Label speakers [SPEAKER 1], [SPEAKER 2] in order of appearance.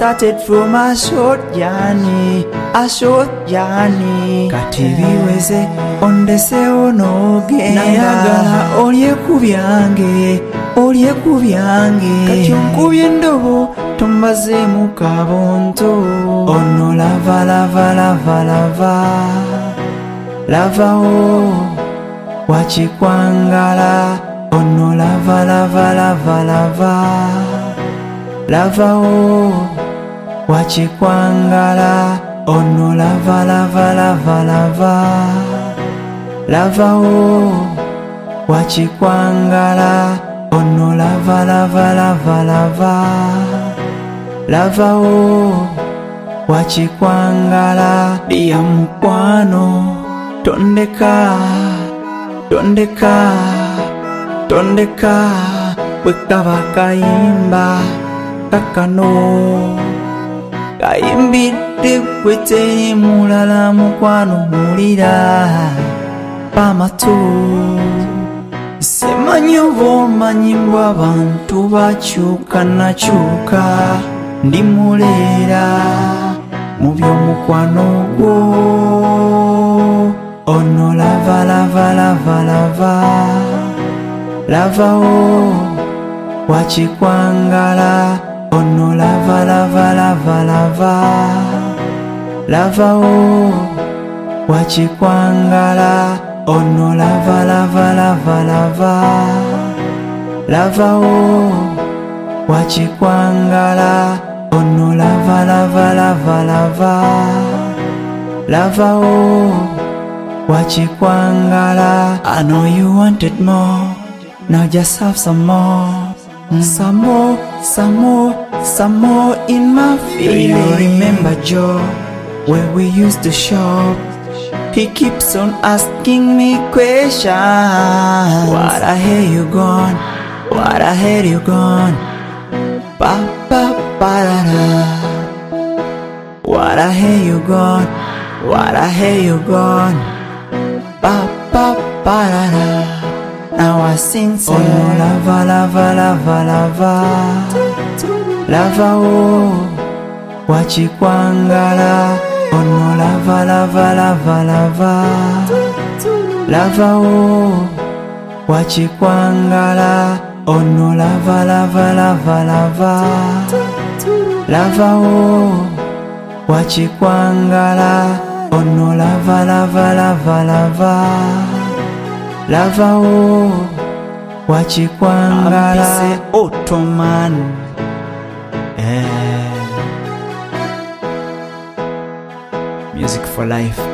[SPEAKER 1] started from a short journey, kati biweze ondese onoge nayagala olye ku byange kati onkubye endobo tombaze mu kabonto ono lava wachikwangala ono lava wachikwangala ono lava wachikwangala ono lava wachikwangala dia mukwano tondeka bwekaba kayimba kakano kayimbidde kwete mulala mukwano mulira pamatu semanyi omanyi mbwa abantu bakyuka nakyuka ndi mulera mu by'omukwano gwo ono lava wachikwangala ono lava wachikwangala ono lava wachikwangala ono lava wachikwangala. I know you wanted more, now just have some more. Some more in my feeling. Do you remember Joe, where we used to shop? He keeps on asking me questions. What I hear you gone, ba ba ba da da. What I hear you gone, ba ba ba da da. Now I sing say oh lava wachikwangala ono lava wachikwangala ono lava wachikwangala ono lava wachikwangala. Ottoman music for life.